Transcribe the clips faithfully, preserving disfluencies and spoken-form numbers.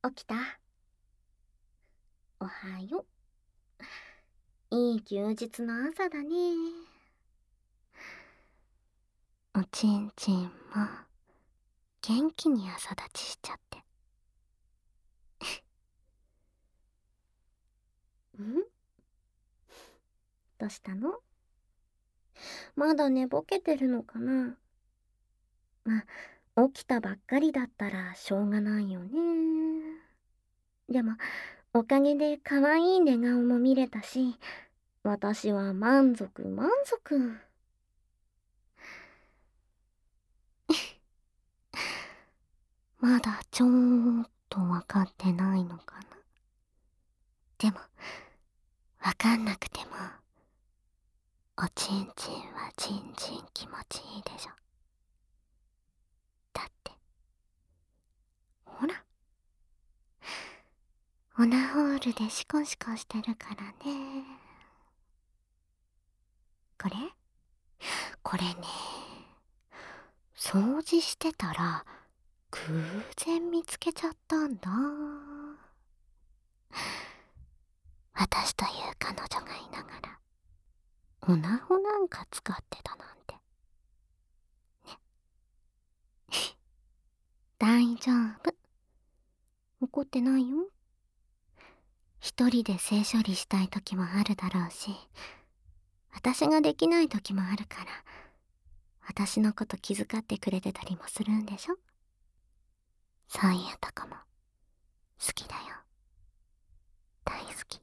起きた？おはよう。いい休日の朝だね。おちんちんも元気に朝立ちしちゃって。ん？どうしたの？まだ寝ぼけてるのかな？まあ、起きたばっかりだったらしょうがないよね。でも、おかげで可愛い寝顔も見れたし、私は満足満足。まだちょーっとわかってないのかな。でも、わかんなくても、おちんちんはちんちん気持ちいいでしょ。だって、ほら、オナホールでシコシコしてるからね。これこれね、掃除してたら、偶然見つけちゃったんだ。私という彼女がいながら、オナホなんか使ってたなんて。ね。大丈夫。怒ってないよ。一人で性処理したい時もあるだろうし、私ができない時もあるから、私のこと気遣ってくれてたりもするんでしょ？そういうとこも好きだよ。大好き。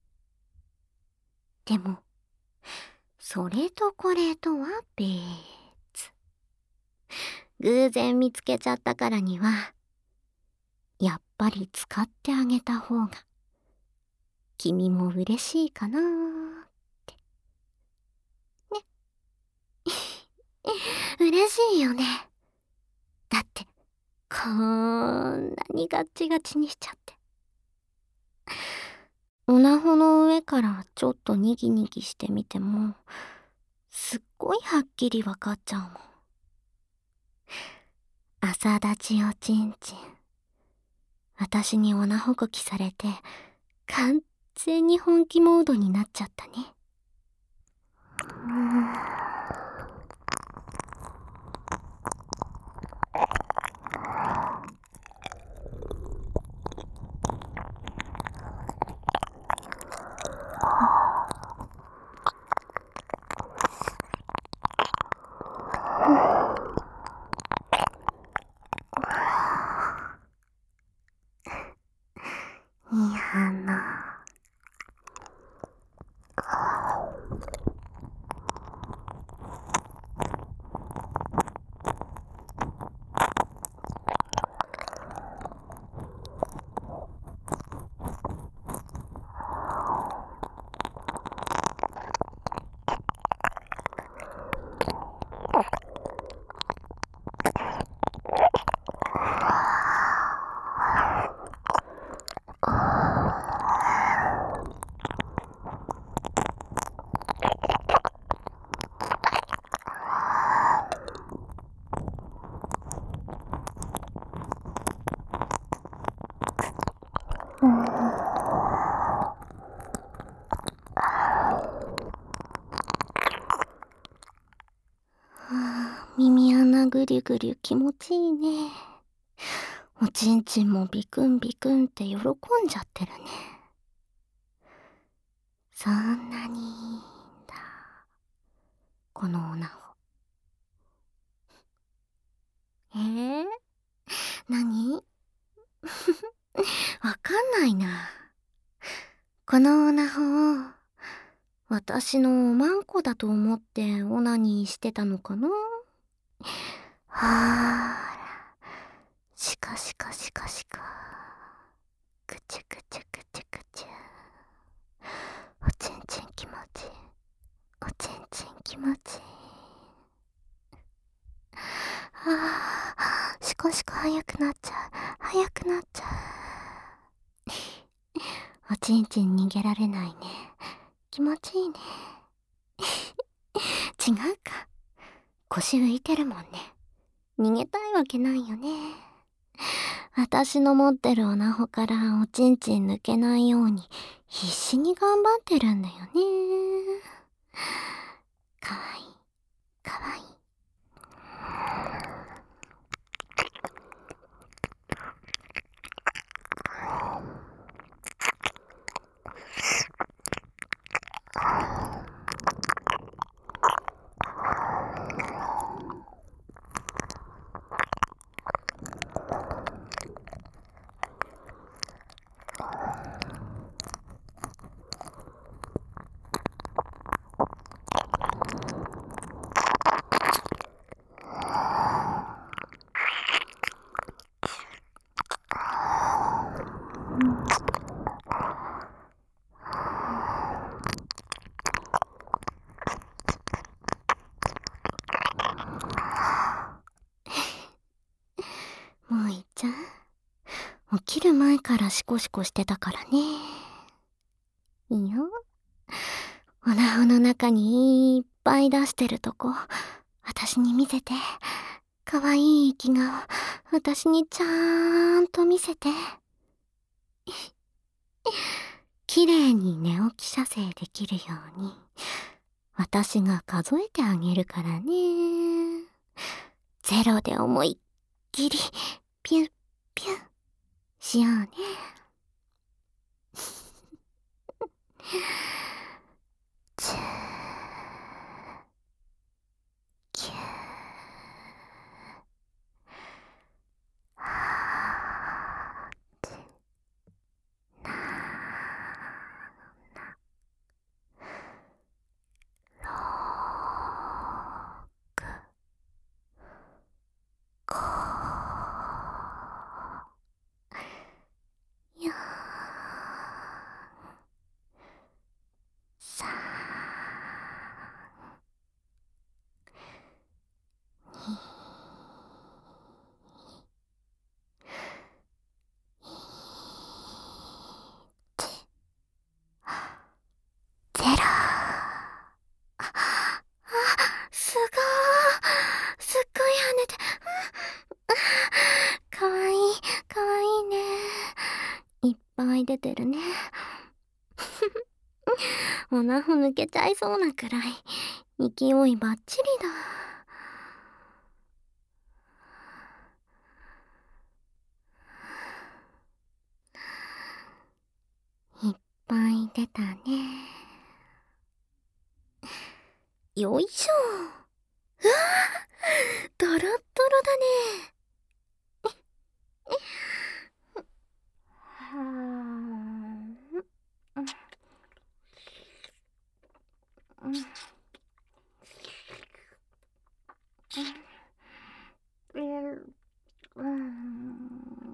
でも、それとこれとは別。偶然見つけちゃったからには、やっぱり使ってあげた方が、君も嬉しいかなーって。ね。嬉しいよね。だって、こんなにガッチガチにしちゃって。オナホの上からちょっとニギニギしてみても、すっごいはっきりわかっちゃうもん。朝立ちおちんちん。私にオナホこきされて、完全に本気モードになっちゃったね。うーん。いい反応。耳穴ぐりぐり気持ちいいね。おちんちんもビクンビクンって喜んじゃってるね。そんなにいいんだ、このオナホ。えー、何？わかんないな。このオナホを私のおまんこだと思ってオナニーしてたのかな？はあら、しかしかしかしか。ぐちゅぐちゅぐちゅぐちゅ。おちんちん気持ちいい。おちんちん気持ちいい。ああ、しこしこ早くなっちゃう。早くなっちゃう。おちんちん逃げられないね。気持ちいいね。違うか。腰浮いてるもんね。逃げたいわけないよね。 私の持ってるオナホからおちんちん抜けないように必死に頑張ってるんだよね。かわいい、かわいい。もういっちゃう？起きる前からシコシコしてたからね。いいよ。おなほの中にいっぱい出してるとこ、私に見せて。かわいい息顔、私にちゃんと見せて。綺麗に寝起き射精できるように、私が数えてあげるからね。ゼロで思いっきり、ピュッピュッ、しようね。チュー、キュー、はー、なー、ろーく、ごー、よん、さん、に、ゼロ。あ、あ、すごー。すっごい跳ねて。かわいい、かわいいね。いっぱい出てるね。おなほ抜けちゃいそうなくらい、勢いばっちりだ。いっぱい出たね。よいしょ。うわー、ドロッドロだね。はーん。うん。うん。うん。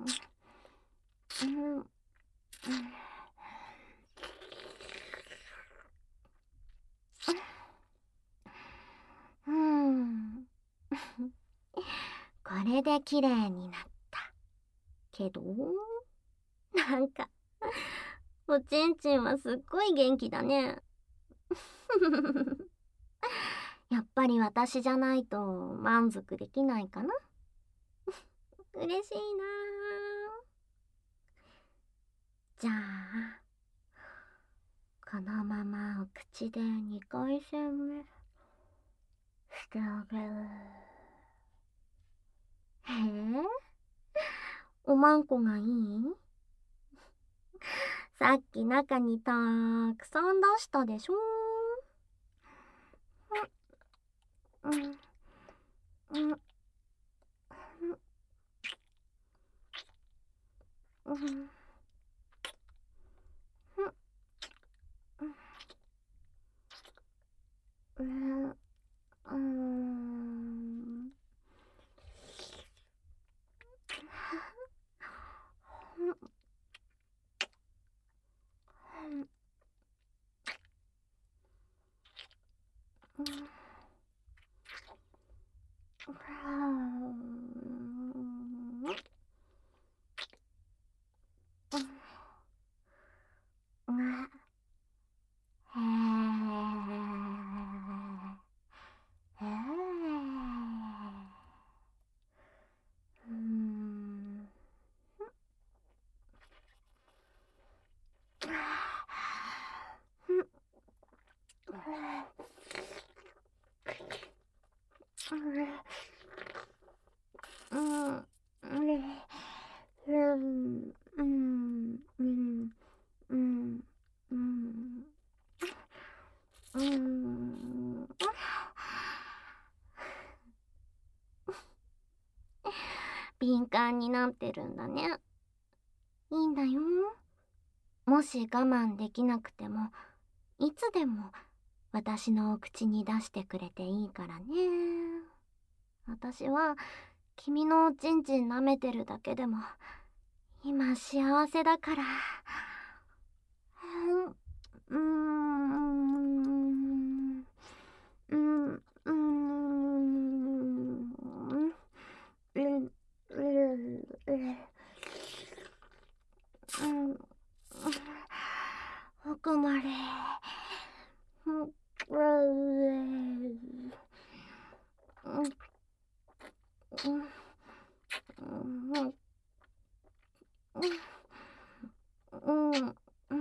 うん。うん。これで綺麗になった。けど、なんか、おちんちんはすっごい元気だね。やっぱり私じゃないと満足できないかな。嬉しいなあ。じゃあ、このままお口でにかい戦目してあげる。へえ、おまんこがいい？さっき中にたくさん出したでしょ。うん、うん、うん、うん、うん、うん、うん。へえ。 うーん。敏感になってるんだね。いいんだよ。もし我慢できなくても、いつでも私のお口に出してくれていいからね。私は君のおちんちん舐めてるだけでも今幸せだから。うーん。うーん。うーん。うん。うん。奥まで。うん。うん。うん。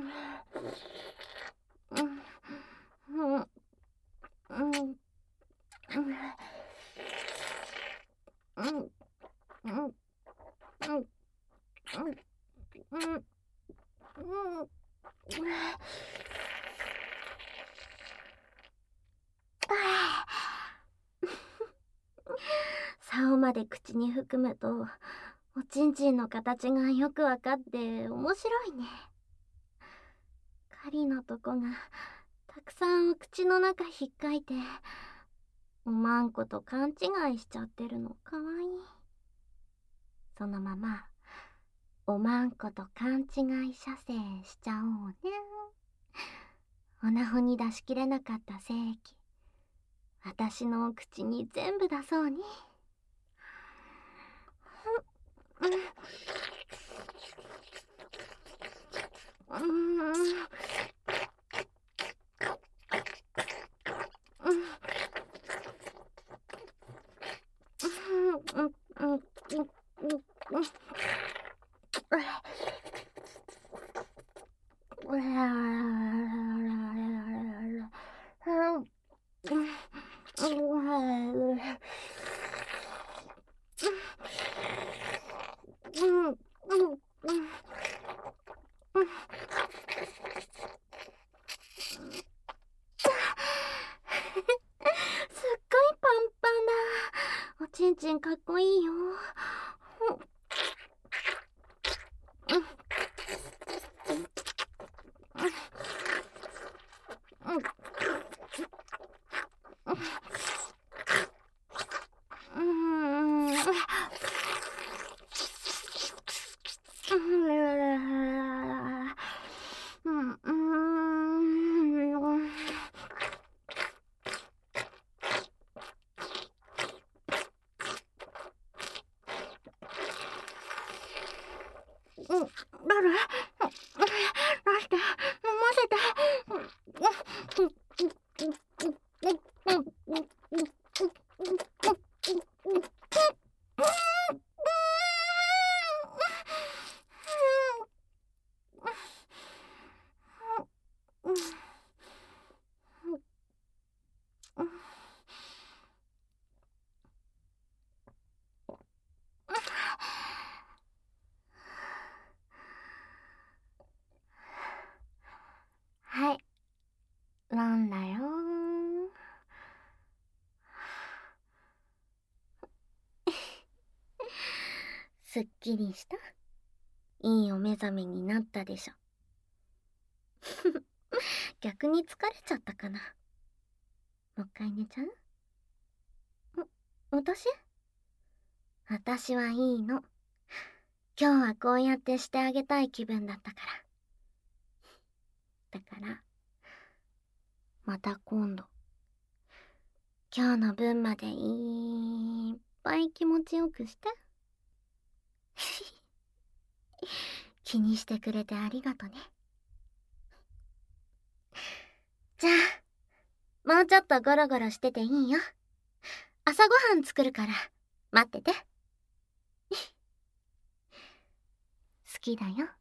竿まで口に含むとおちんちんの形がよくわかって面白いね。狩りのとこがたくさんお口の中ひっかいておまんこと勘違いしちゃってるのかわいい。そのままおまんこと勘違い射精しちゃおうね。おなほに出しきれなかった精液私のお口に全部出そうね。うん。おちんちんかっこいいよ。誰？出して、飲ませて。はい、飲んだよ。すっきりした？いいお目覚めになったでしょ。逆に疲れちゃったかな。もう一回寝ちゃう？ん、私？私はいいの。今日はこうやってしてあげたい気分だったから。だから、また今度。今日の分までいっぱい気持ちよくして。気にしてくれてありがとね。じゃあ、もうちょっとゴロゴロしてていいよ。朝ごはん作るから待ってて。好きだよ。